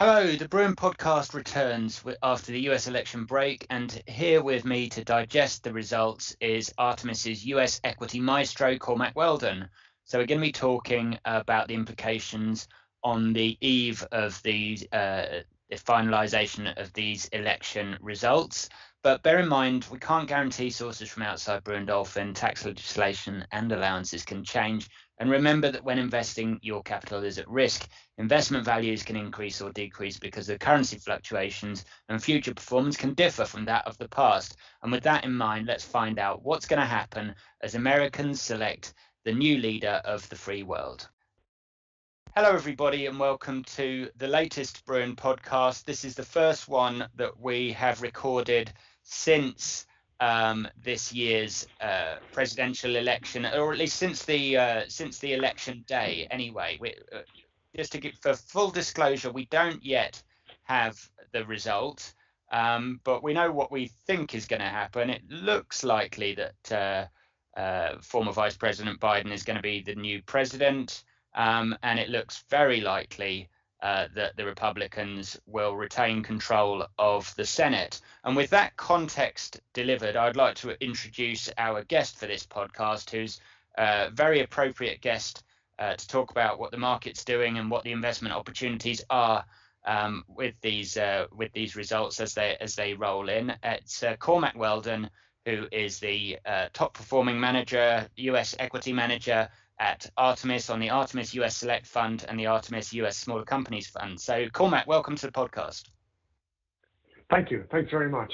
Hello, the Bruin podcast returns after the US election break, and here with me to digest the results is Artemis's US equity maestro, Cormac Weldon. So we're going to be talking about the implications on the eve of the finalisation of these election results. But bear in mind, we can't guarantee sources from outside Brewin Dolphin. Tax legislation and allowances can change. And remember that when investing, your capital is at risk. Investment values can increase or decrease because of currency fluctuations, and future performance can differ from that of the past. And with that in mind, let's find out what's going to happen as Americans select the new leader of the free world. Hello, everybody, and welcome to the latest Bruin podcast. This is the first one that we have recorded since this year's presidential election, or at least since the election day. Anyway, just to give for full disclosure, we don't yet have the result, but we know what we think is going to happen. It looks likely that former Vice President Biden is going to be the new president, and it looks very likely that the Republicans will retain control of the Senate. And with that context delivered, I'd like to introduce our guest for this podcast, who's a very appropriate guest to talk about what the market's doing and what the investment opportunities are with these results as they roll in. It's Cormac Weldon, who is the top performing manager, US equity manager at Artemis on the Artemis US Select Fund and the Artemis US Smaller Companies Fund. So, Cormac, welcome to the podcast. Thank you. Thanks very much.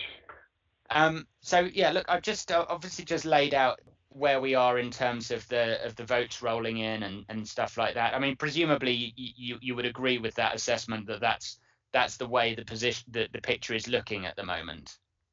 So yeah, look, I've just obviously just laid out where we are in terms of the votes rolling in and stuff like that. I mean, presumably you would agree with that assessment that that's the way the picture is looking at the moment.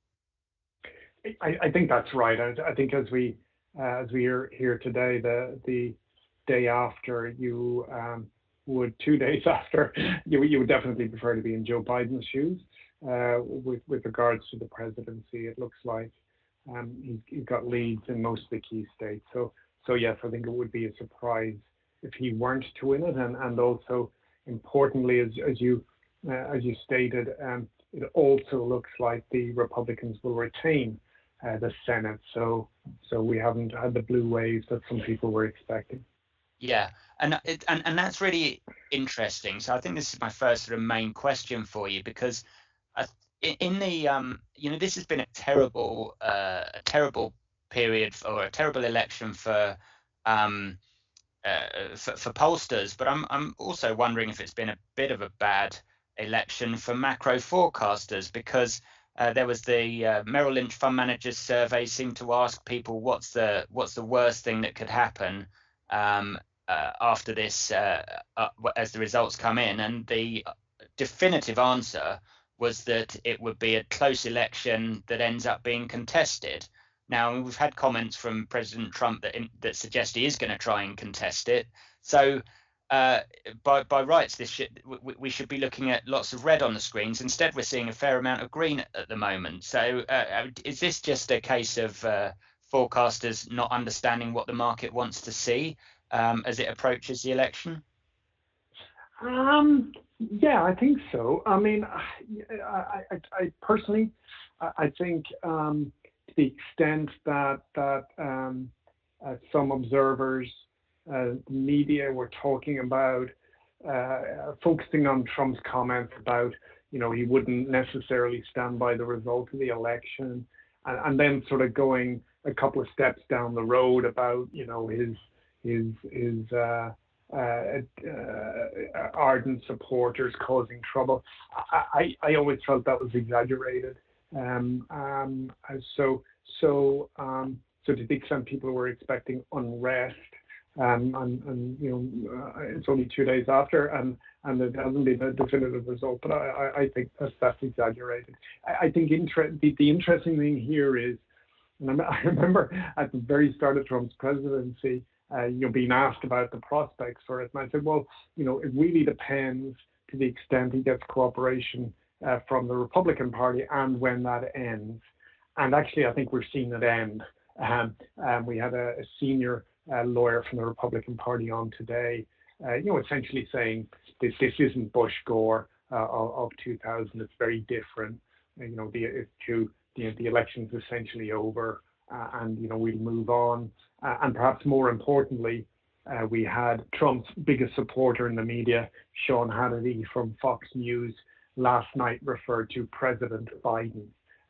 I think that's right. I think as we are here today, the day after, you would 2 days after, you would definitely prefer to be in Joe Biden's shoes with regards to the presidency. It looks like he's got leads in most of the key states. So yes, I think it would be a surprise if he weren't to win it. And also importantly, as you stated, it also looks like the Republicans will retain the Senate. So we haven't had the blue waves that some people were expecting. Yeah, and that's really interesting. So I think this is my first sort of main question for you, because in the this has been a terrible period or a terrible election for pollsters, but I'm also wondering if it's been a bit of a bad election for macro forecasters, because there was the Merrill Lynch Fund Managers Survey seemed to ask people what's the worst thing that could happen after this as the results come in, and the definitive answer was that it would be a close election that ends up being contested. Now, we've had comments from President Trump that suggest he is going to try and contest it. So by rights, we should be looking at lots of red on the screens. Instead, we're seeing a fair amount of green at the moment. So is this just a case of forecasters not understanding what the market wants to see as it approaches the election? Yeah, I think so. I mean, I personally, I think to the extent that some observers, the media were talking about, focusing on Trump's comments about, he wouldn't necessarily stand by the result of the election, and then sort of going a couple of steps down the road about, his ardent supporters causing trouble. I always felt that was exaggerated. So to the extent people were expecting unrest, and it's only 2 days after, and there hasn't been a definitive result, but I think that's exaggerated. I think the interesting thing here is, and I remember at the very start of Trump's presidency, being asked about the prospects for it. And I said, well, it really depends to the extent he gets cooperation from the Republican Party and when that ends. And actually, I think we're seeing it end. We had a senior lawyer from the Republican Party on today, essentially saying this isn't Bush Gore. of 2000. It's very different. The election's essentially over, and we'll move on. And perhaps more importantly, we had Trump's biggest supporter in the media, Sean Hannity from Fox News, last night referred to President Biden.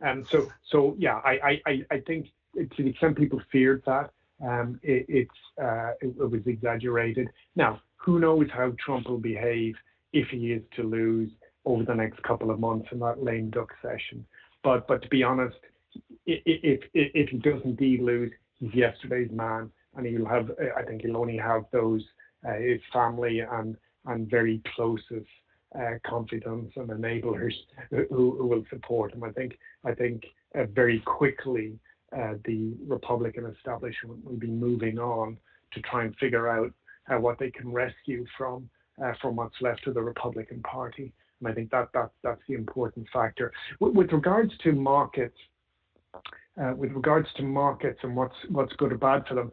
I think to the extent people feared that, it was exaggerated. Now, who knows how Trump will behave if he is to lose over the next couple of months in that lame duck session. But to be honest, if he does indeed lose, he's yesterday's man, and I think he'll only have those his family and very closest confidants and enablers who will support him. I think very quickly the Republican establishment will be moving on to try and figure out what they can rescue from what's left of the Republican Party. And I think that's the important factor. With regards to markets, and what's good or bad for them,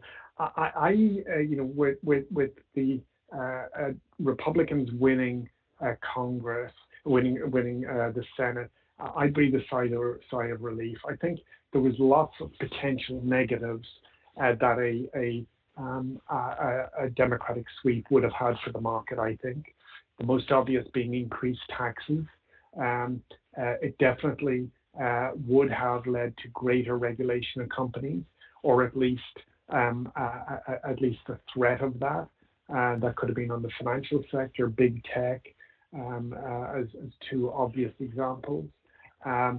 with the Republicans winning Congress, winning the Senate, I breathe a sigh of relief. I think there was lots of potential negatives that a Democratic sweep would have had for the market. I think the most obvious being increased taxes. It definitely would have led to greater regulation of companies, or at least the threat of that. That could have been on the financial sector, big tech, as two obvious examples. A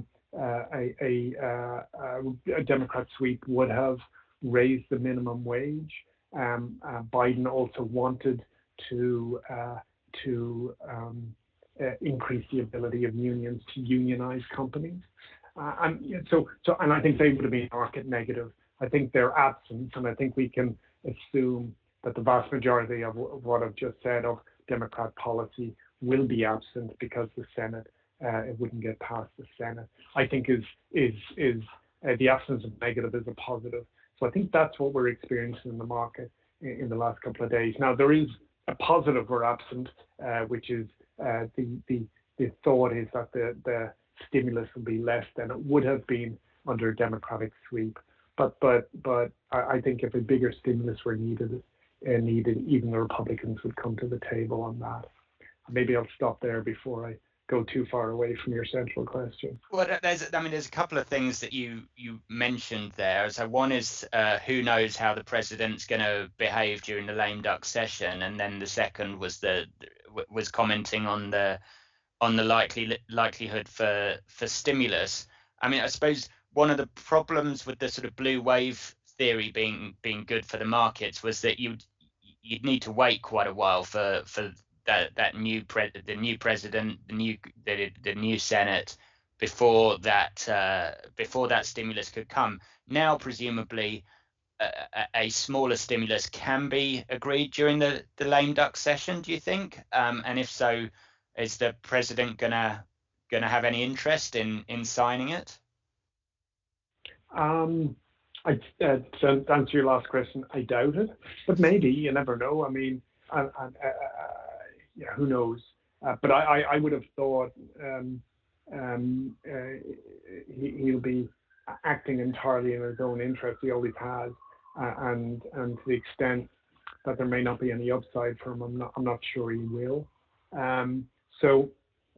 Democrat sweep would have raised the minimum wage. Biden also wanted to increase the ability of unions to unionize companies, and I think they would have been market negative. I think their absence, and I think we can assume that the vast majority of what I've just said of Democrat policy will be absent because the Senate it wouldn't get past the Senate. I think is the absence of negative is a positive. So I think that's what we're experiencing in the market in the last couple of days. Now there is a positive we're absent, which is the thought is that the stimulus will be less than it would have been under a Democratic sweep. But I think if a bigger stimulus were needed, even the Republicans would come to the table on that. Maybe I'll stop there before I go too far away from your central question. Well, there's a couple of things that you mentioned there. So one is who knows how the president's going to behave during the lame duck session, and then the second was commenting on the likelihood for stimulus. I mean, I suppose one of the problems with the sort of blue wave theory being good for the markets was that you'd need to wait quite a while for the new president, the new Senate, before that stimulus could come. Now, presumably, a smaller stimulus can be agreed during the lame duck session. Do you think? And if so, is the president gonna have any interest in signing it? To answer your last question, I doubt it, but maybe, you never know. I mean, yeah, who knows? But I would have thought he'll be acting entirely in his own interest. He always has, and to the extent that there may not be any upside for him, I'm not sure he will. So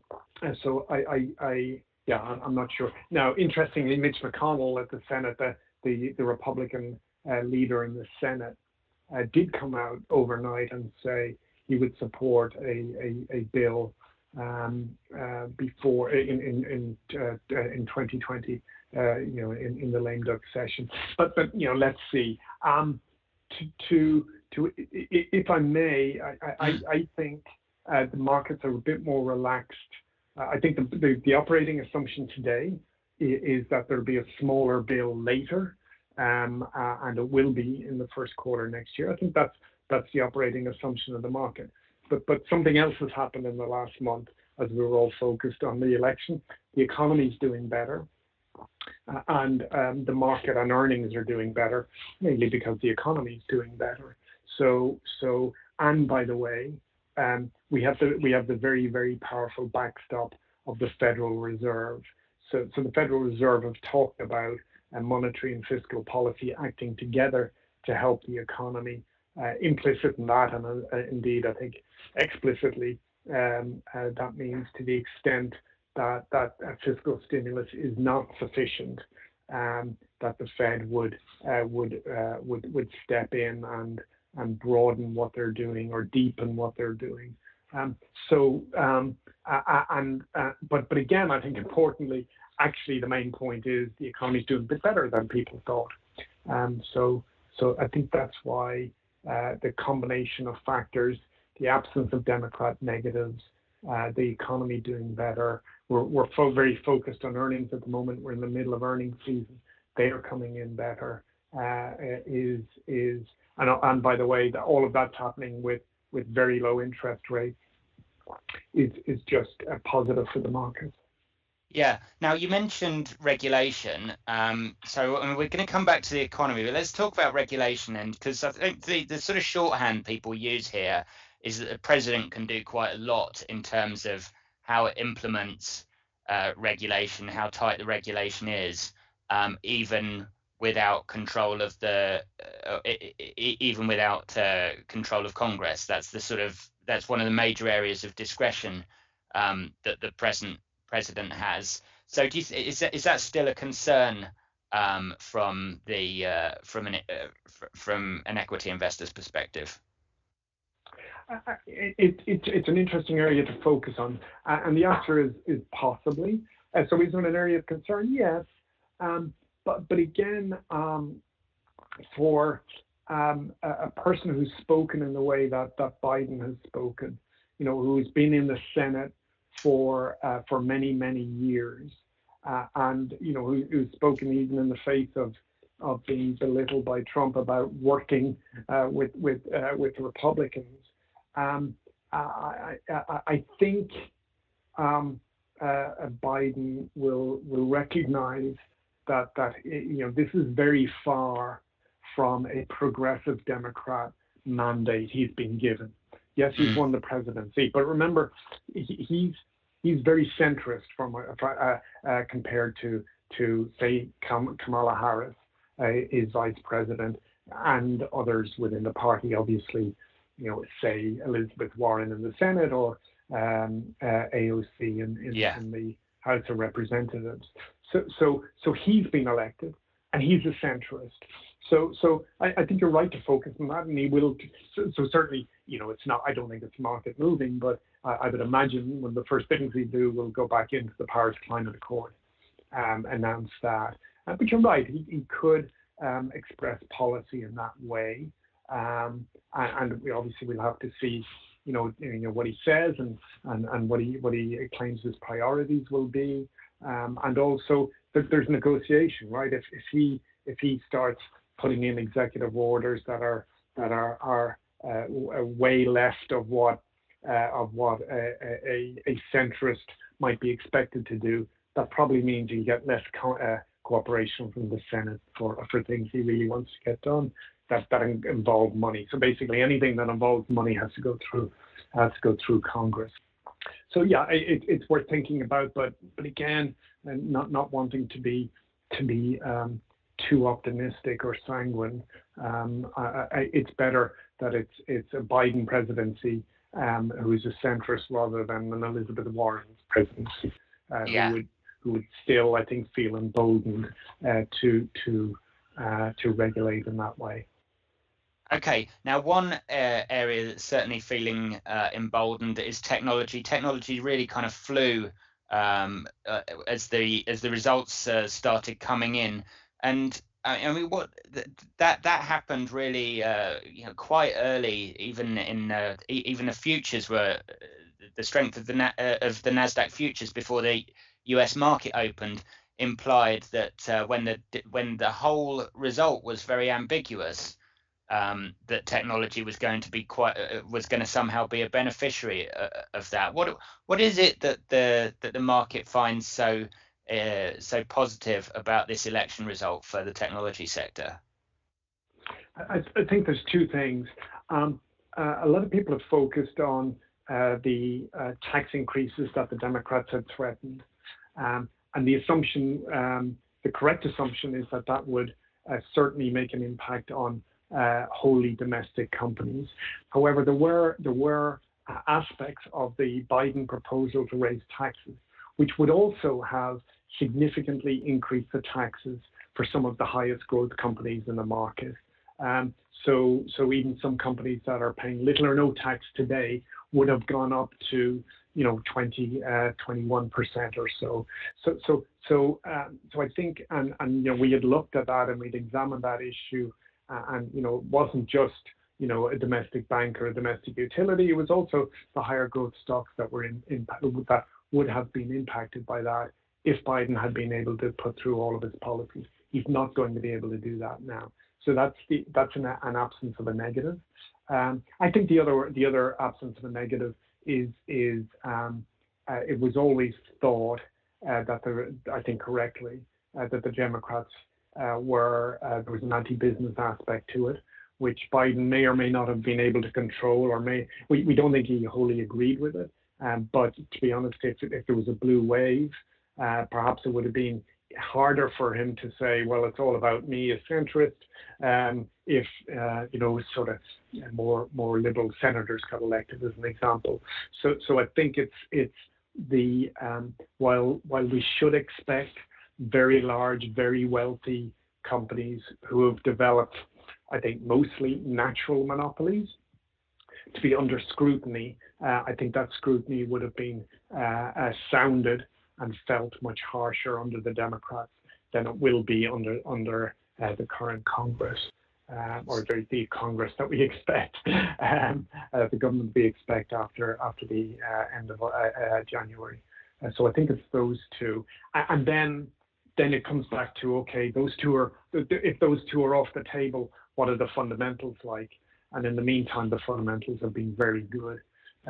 I'm not sure. Now, interestingly, Mitch McConnell at the Senate, the Republican leader in the Senate, did come out overnight and say he would support a bill before in 2020, in the lame duck session. But let's see. If I may, I think the markets are a bit more relaxed. I think the operating assumption today is that there'll be a smaller bill later, and it will be in the first quarter next year. I think that's the operating assumption of the market. But something else has happened in the last month as we were all focused on the election. The economy is doing better, and the market and earnings are doing better, mainly because the economy is doing better. So, and by the way, we have the very, very powerful backstop of the Federal Reserve. So the Federal Reserve have talked about monetary and fiscal policy acting together to help the economy. Implicit in that, and indeed I think explicitly, that means to the extent that fiscal stimulus is not sufficient, that the Fed would step in and broaden what they're doing or deepen what they're doing. But again, I think importantly, actually the main point is the economy is doing a bit better than people thought. So I think that's why the combination of factors, the absence of Democrat negatives, the economy doing better. We're very focused on earnings at the moment. We're in the middle of earnings season. They are coming in better. And by the way, all of that's happening with very low interest rates is just a positive for the market. Yeah. Now you mentioned regulation. So I mean, we're going to come back to the economy, but let's talk about regulation. And because I think the sort of shorthand people use here is that the president can do quite a lot in terms of how it implements regulation, how tight the regulation is, even without control of control of Congress. That's one of the major areas of discretion that the president has. So is that still a concern from an equity investor's perspective? It's an interesting area to focus on, and the answer is possibly. So is it an area of concern? Yes, but again, for a person who's spoken in the way that Biden has spoken, who's been in the Senate for many years, and who's spoken even in the face of being belittled by Trump about working with Republicans. I think Biden will recognize that this is very far from a progressive Democrat mandate he's been given. Yes, he's won the presidency, but remember, he's very centrist compared to say Kamala Harris is vice president, and others within the party, obviously, say Elizabeth Warren in the Senate or AOC in the House of Representatives. So he's been elected, and he's a centrist. So I think you're right to focus on that, and he will. So certainly, it's not. I don't think it's market moving, but I would imagine one of the first things he do will go back into the Paris Climate Accord, announce that. But you're right. He could express policy in that way, and we obviously will have to see, what he says and what he claims his priorities will be, and also there's negotiation, right? If he starts putting in executive orders that are way left of what a centrist might be expected to do, that probably means you get less cooperation from the Senate for things he really wants to get done that involve money. So basically, anything that involves money has to go through Congress. So yeah, it's worth thinking about, but again, not wanting to be too optimistic or sanguine. It's better that it's a Biden presidency who is a centrist rather than an Elizabeth Warren presidency, who would still, I think, feel emboldened to regulate in that way. Okay, now one area that's certainly feeling emboldened is technology. Technology really kind of flew as the results started coming in, and I mean, that happened really quite early. Even even the futures were the strength of the Nasdaq futures before the U.S. market opened implied that when the whole result was very ambiguous, that technology was going to somehow be a beneficiary of that. What is it that the market finds so positive about this election result for the technology sector? I think there's two things. A lot of people have focused on the tax increases that the Democrats had threatened. And the assumption, the correct assumption is that that would certainly make an impact on wholly domestic companies. However, there were aspects of the Biden proposal to raise taxes, which would also have significantly increased the taxes for some of the highest growth companies in the market. So even some companies that are paying little or no tax today would have gone up to 21% or so. So I think, and we had looked at that and we'd examined that issue, and it wasn't just a domestic bank or a domestic utility. It was also the higher growth stocks that were that would have been impacted by that if Biden had been able to put through all of his policies. He's not going to be able to do that now. So that's an absence of a negative. I think the other absence of a negative is it was always thought that I think correctly that the Democrats there was an anti-business aspect to it, which Biden may or may not have been able to control, or we don't think he wholly agreed with it. But to be honest, if there was a blue wave, perhaps it would have been harder for him to say, well, it's all about me, a centrist, if sort of more liberal senators got elected, as an example. So I think it's the while we should expect very large, very wealthy companies who have developed, I think, mostly natural monopolies to be under scrutiny, I think that scrutiny would have been sounded and felt much harsher under the Democrats than it will be under the current Congress, or the Congress that we expect, the government we expect after the end of January. So I think it's those two, and then it comes back to, okay, if those two are off the table, what are the fundamentals like? And in the meantime, the fundamentals have been very good.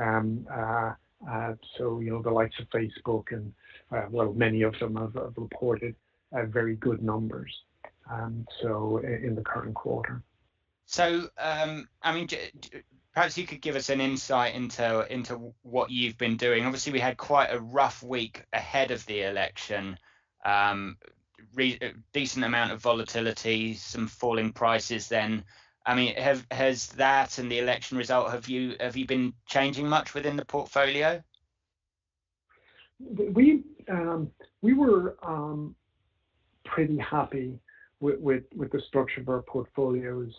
So the likes of Facebook and many of them have reported very good numbers. So in the current quarter. So perhaps you could give us an insight into what you've been doing. Obviously, we had quite a rough week ahead of the election. Decent amount of volatility, some falling prices. Then, has that and the election result, have you been changing much within the portfolio? We were pretty happy with the structure of our portfolios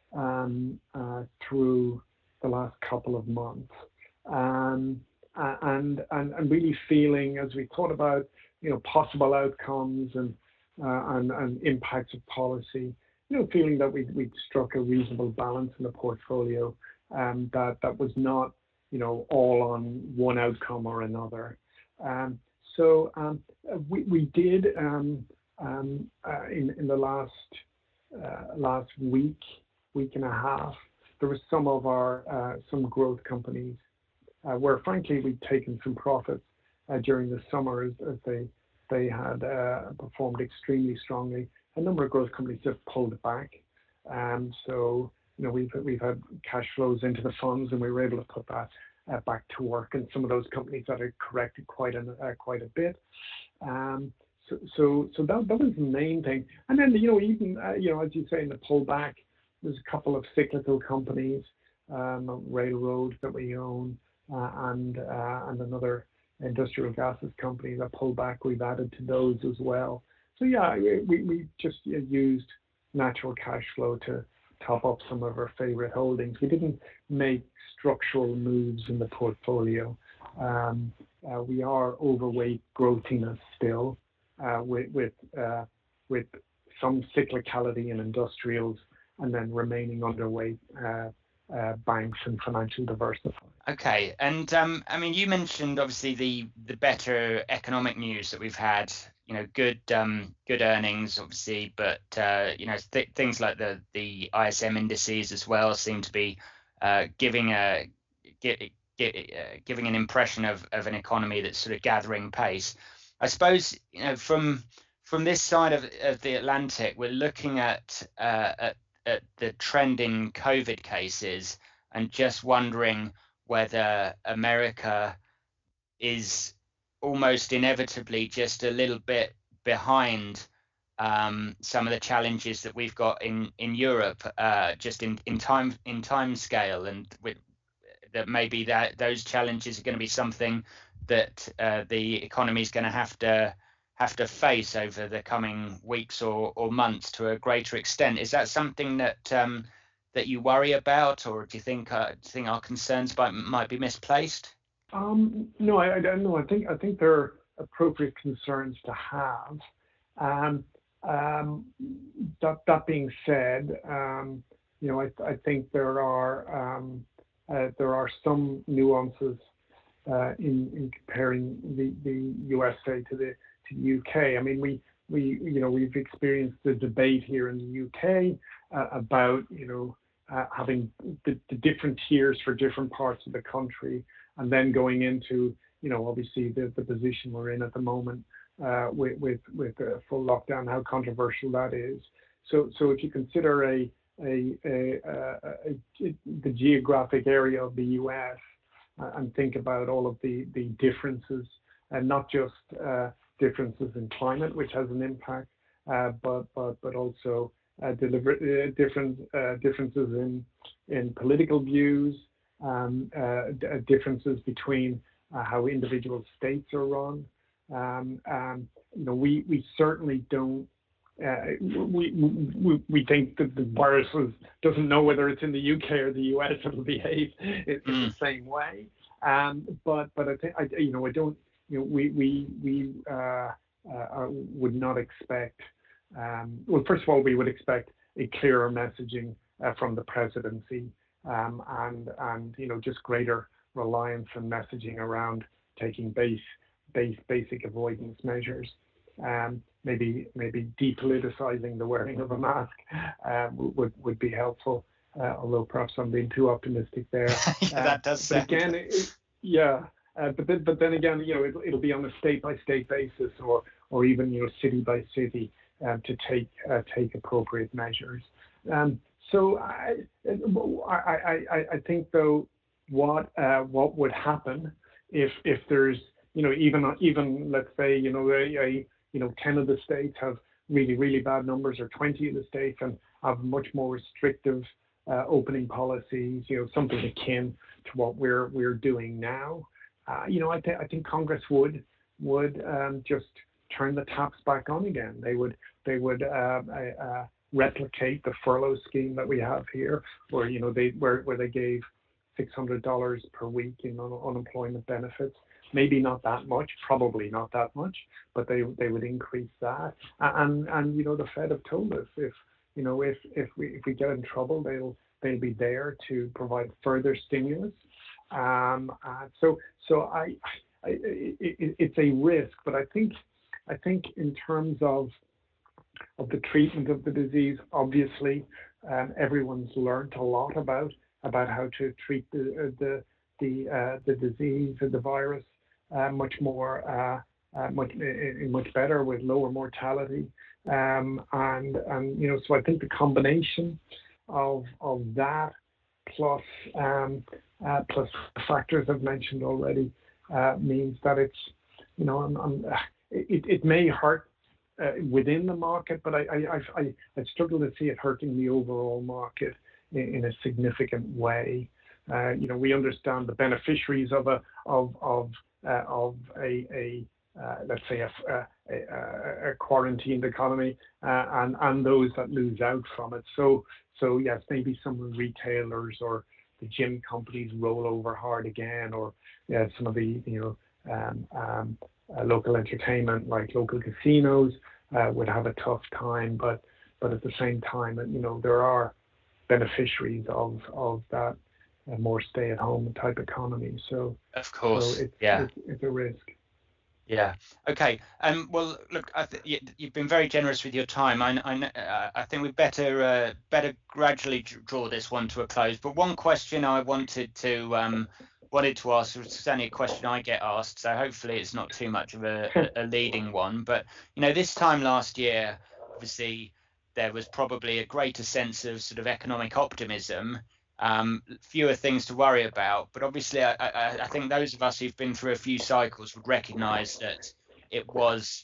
through the last couple of months, and really feeling, as we thought about possible outcomes and impacts of policy, feeling that we'd struck a reasonable balance in the portfolio, that was not all on one outcome or another. So we did in the last week and a half, there was some of our some growth companies where frankly we'd taken some profits during the summer as they had performed extremely strongly. A number of growth companies have pulled back, so we've had cash flows into the funds, and we were able to put that back to work. And some of those companies that had corrected quite a bit. So that was the main thing. And then even as you say, in the pullback, there's a couple of cyclical companies, railroads that we own, and another industrial gases company that pulled back. We've added to those as well. So yeah, we just used natural cash flow to top up some of our favorite holdings. We didn't make structural moves in the portfolio. We are overweight growthiness still, with some cyclicality in industrials, and then remaining underweight banks and financial diversified. Okay, and you mentioned obviously the better economic news that we've had. Good earnings, obviously, but things like the ISM indices as well seem to be giving an impression of an economy that's sort of gathering pace. I suppose from this side of the Atlantic, we're looking at the trend in COVID cases and just wondering whether America is almost inevitably just a little bit behind some of the challenges that we've got in Europe, just in time scale, and that maybe that those challenges are going to be something that the economy is going to have to face over the coming weeks or months to a greater extent. Is that something that that you worry about, or do you think our concerns might be misplaced? No, I don't know. I think they're appropriate concerns to have. That being said, I think there are some nuances in comparing the USA to the UK. I mean, we've experienced the debate here in the UK about having the different tiers for different parts of the country, and then going into obviously the position we're in at the moment with a full lockdown, how controversial that is. So if you consider the geographic area of the US and think about all of the differences, and not just differences in climate, which has an impact, but also differences in political views, differences between how individual states are run. We certainly don't. We think that the virus doesn't know whether it's in the UK or the US. It'll behave in the same way. But I think I don't. We would not expect. Well, first of all, we would expect a clearer messaging from the presidency, and just greater reliance on messaging around taking basic avoidance measures. Maybe depoliticizing the wearing of a mask would be helpful, although perhaps I'm being too optimistic there. That does sound. Again, but then again, it'll be on a state-by-state basis, or even city by city, to take appropriate measures. So I think though what would happen if there's even let's say 10 of the states have really bad numbers, or 20 of the states and have much more restrictive opening policies, something akin to what we're doing now. I think Congress would just turn the taps back on again. They would replicate the furlough scheme that we have here, where they gave $600 per week in unemployment benefits. Maybe not that much, probably not that much, but they would increase that. And the Fed have told us if we get in trouble, they'll be there to provide further stimulus. So it's a risk, but I think in terms of the treatment of the disease, obviously everyone's learned a lot about how to treat the disease and the virus much better, with lower mortality, and so I think the combination of that plus factors I've mentioned already means that it's it may hurt within the market, but I struggle to see it hurting the overall market in a significant way. We understand the beneficiaries of let's say a quarantined economy, and those that lose out from it. So yes, maybe some retailers or the gym companies roll over hard again, or some of the local entertainment, like local casinos, would have a tough time. But at the same time, there are beneficiaries of that more stay-at-home type economy. So of course, so it's a risk. Yeah. Okay. Well, look, you've been very generous with your time. I think we better gradually draw this one to a close. But one question I wanted to ask, it's only a question I get asked, so hopefully it's not too much of a leading one. But this time last year, obviously there was probably a greater sense of sort of economic optimism. fewer things to worry about. But obviously, I think those of us who've been through a few cycles would recognise that it was,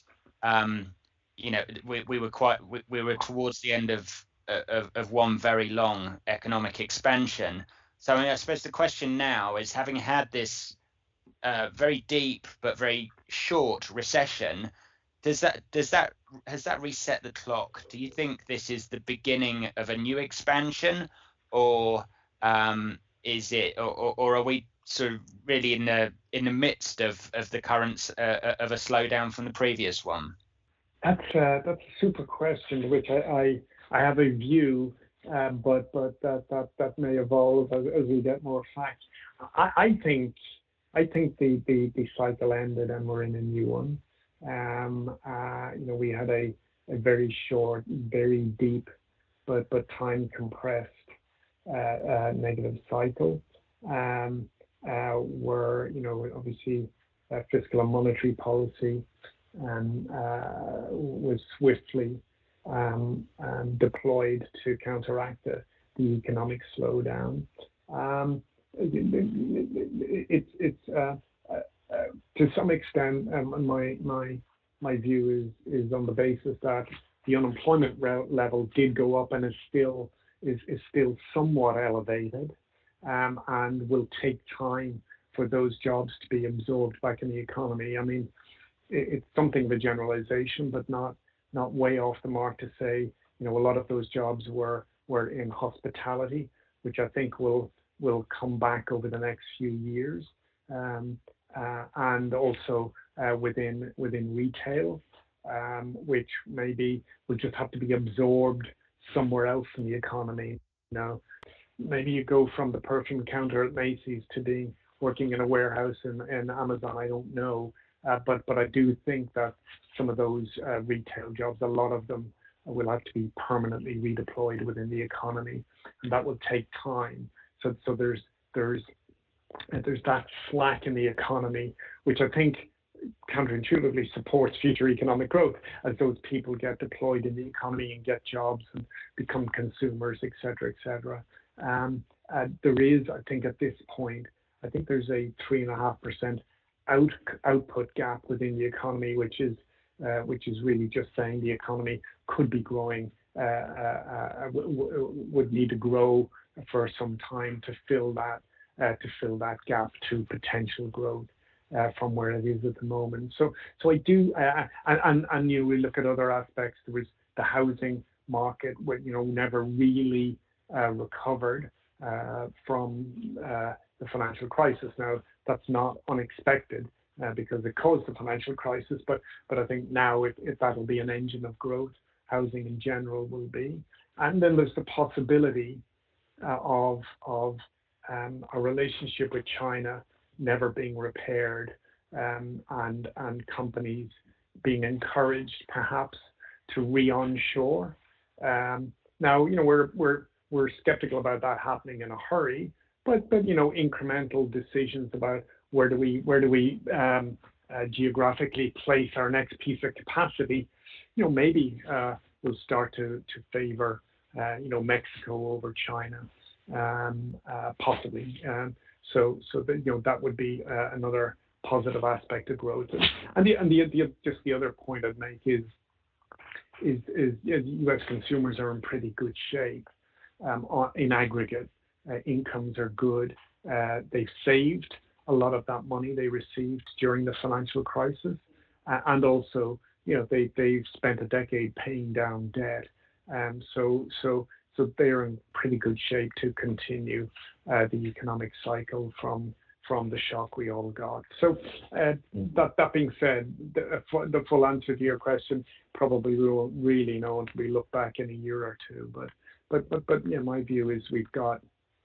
we were towards the end of one very long economic expansion. So I suppose the question now is, having had this very deep but very short recession, has that reset the clock? Do you think this is the beginning of a new expansion, or is it, or are we sort of really in the midst of the current of a slowdown from the previous one? That's a super question, which I have a view, but that may evolve as we get more facts. I think the cycle ended and we're in a new one. We had a very short, very deep, but time compressed negative cycle, where obviously fiscal and monetary policy was swiftly deployed to counteract the economic slowdown. It's to some extent, my view is on the basis that the unemployment level did go up and is still somewhat elevated, and will take time for those jobs to be absorbed back in the economy. I mean, it's something of a generalization, but not way off the mark to say, a lot of those jobs were in hospitality, which I think will come back over the next few years, and also within retail, which maybe will just have to be absorbed somewhere else in the economy. Maybe you go from the perfume counter at Macy's to working in a warehouse in Amazon. I don't know, but I do think that some of those retail jobs, a lot of them will have to be permanently redeployed within the economy, and that will take time. So there's that slack in the economy, which I think counterintuitively supports future economic growth as those people get deployed in the economy and get jobs and become consumers, et cetera, et cetera. There is, I think, at this point, I think there's a 3.5% output gap within the economy, which is really just saying the economy could be growing, would need to grow for some time to fill that gap to potential growth from where it is at the moment. So I do, and we look at other aspects. There was the housing market, where never really recovered from the financial crisis. Now that's not unexpected because it caused the financial crisis, but I think now if that'll be an engine of growth, housing in general will be. And then there's the possibility of a relationship with China never being repaired, and companies being encouraged perhaps to re-onshore. Now we're skeptical about that happening in a hurry, but incremental decisions about where do we geographically place our next piece of capacity, maybe will start to favor Mexico over China, possibly. So that would be another positive aspect of growth. And the other point I'd make is U.S. consumers are in pretty good shape in aggregate. Incomes are good. They've saved a lot of that money they received during the financial crisis, and also they've spent a decade paying down debt, so they're in pretty good shape to continue the economic cycle from the shock we all got. So that being said, the full answer to your question probably we won't really know until we look back in a year or two. But yeah, my view is we've got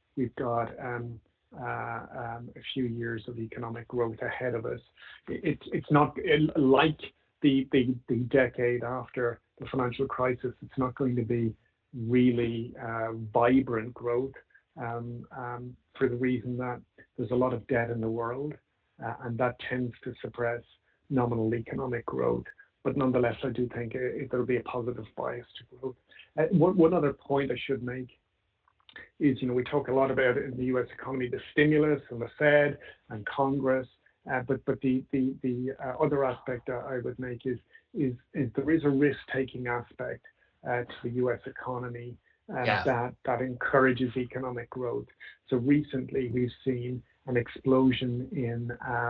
a few years of economic growth ahead of us. It's not like the decade after the financial crisis. It's not going to be really vibrant growth, for the reason that there's a lot of debt in the world, and that tends to suppress nominal economic growth. But nonetheless, I do think there'll be a positive bias to growth. One other point I should make is, we talk a lot about in the U.S. economy, the stimulus and the Fed and Congress, but the other aspect I would make is there is a risk-taking aspect to the U.S. economy that encourages economic growth. So recently we've seen an explosion in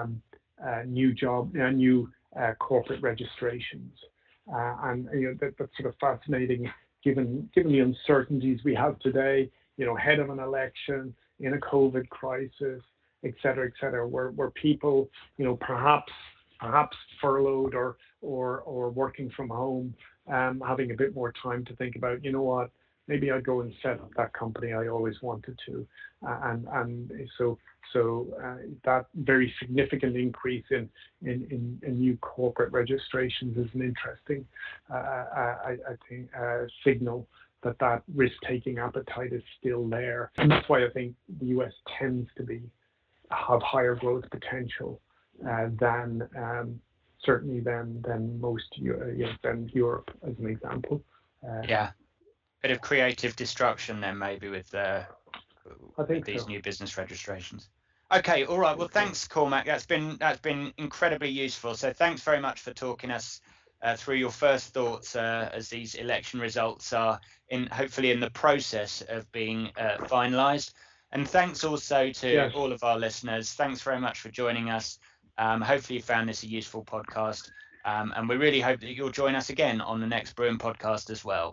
new corporate registrations, and that's sort of fascinating given the uncertainties we have today. Ahead of an election, in a COVID crisis, et cetera, where people, perhaps furloughed or working from home, having a bit more time to think about, what, maybe I'd go and set up that company I always wanted to, and so that very significant increase in new corporate registrations is an interesting, I think, signal that risk-taking appetite is still there, and that's why I think the U.S. tends to have higher growth potential than certainly than most than Europe, as an example. Bit of creative destruction then maybe with these so. New business registrations. Okay, all right. Well, thanks, Cormac. That's been incredibly useful. So thanks very much for talking us through your first thoughts as these election results are hopefully in the process of being finalised. And thanks also to all of our listeners. Thanks very much for joining us. Hopefully you found this a useful podcast. And we really hope that you'll join us again on the next Brewin podcast as well.